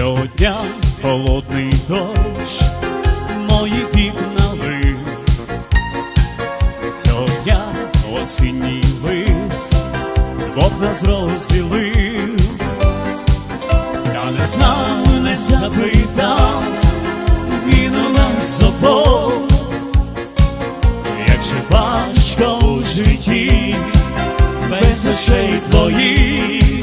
Цього дня холодний дощ мої вікна лив, цього дня осінній лист Бог нас розділив. Я не знав, не запитав, він у нас обох, як же важко у житті без очей твоїх.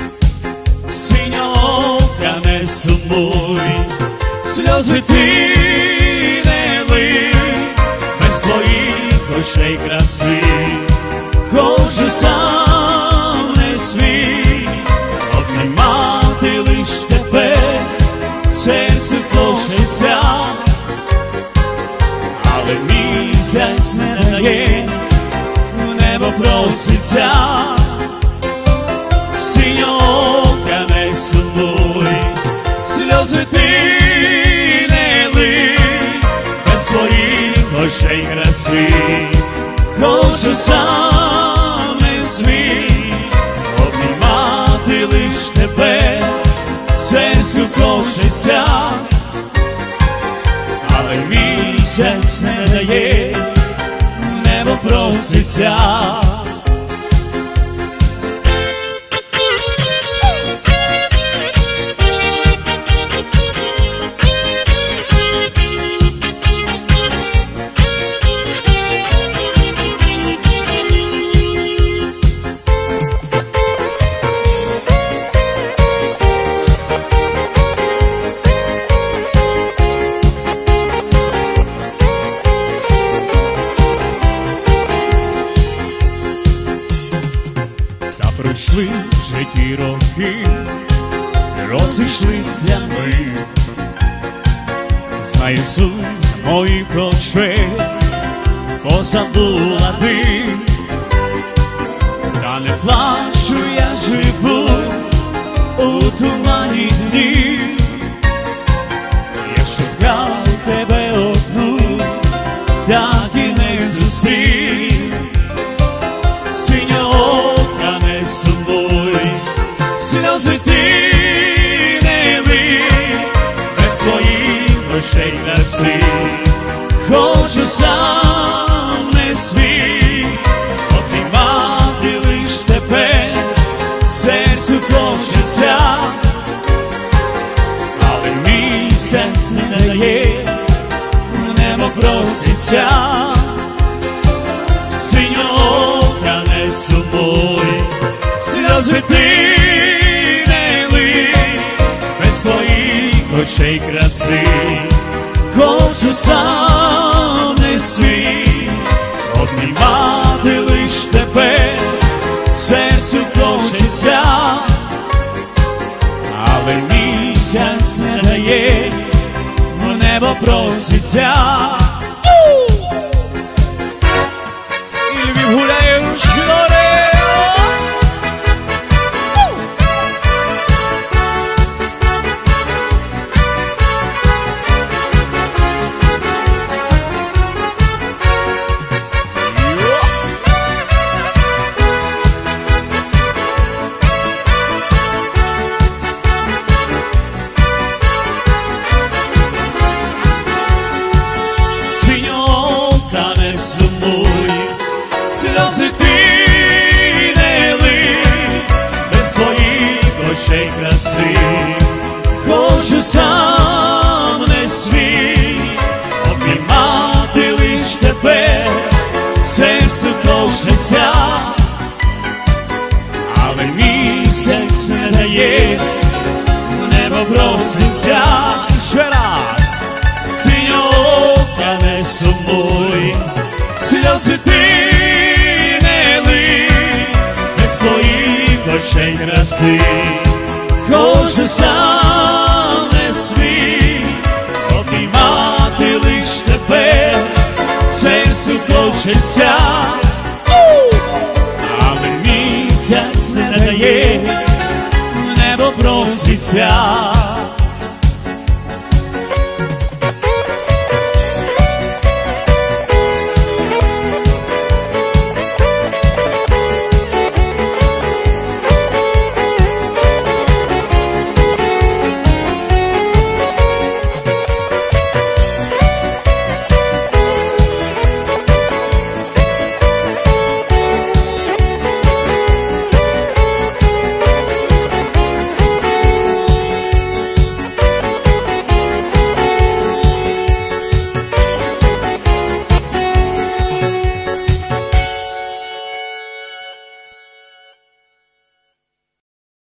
Синьоока, не сумуй, сльози ти не лий, без твоїх очей краси ходжу сам не свій. Обнімати лиш тебе серце хочеться, але місяць не дає, в небо проситься. Синьоока, не сумуй, сльози ти не лий, без твоїх очей краси ходжу сам не свій. Обнімати лиш тебе серцю хочеться, але місяць не дає, небо проситься. Пройшли в житті роки, розійшлися ми. Знаю, суть моїх очей позабула ти, та не плачу, я живу у тумані днів. Я шукав тебе одну, так і не зустрів. Синьоока, не сумуй, сльози ти не лий, без твоїх очей краси ходжу сам не свій. Обнімати лиш тебе серцю хочеться, але місяць не дає, в небо проситься. Синьоока, не сумуй, сльози ти не лий, без твоїх очей краси ходжу сам не свій. Обнімати лиш тебе серцю хочеться, але місяць не дає, в небо проситься. Гуляєш горе. Синьоока, не сумуй, сльози ти не лий, без твоїх очей краси ходжу сам не свій. Обнімати лиш тебе серцю хочеться, але місяць не дає, в небо проситься. Ще раз. Синьоока, не сумуй, сльози ти не лий, без твоїх очей краси ходжу сам не свій. Обіймати лиш тебе серцю хочеться, але місяць не дає, в небо проситься.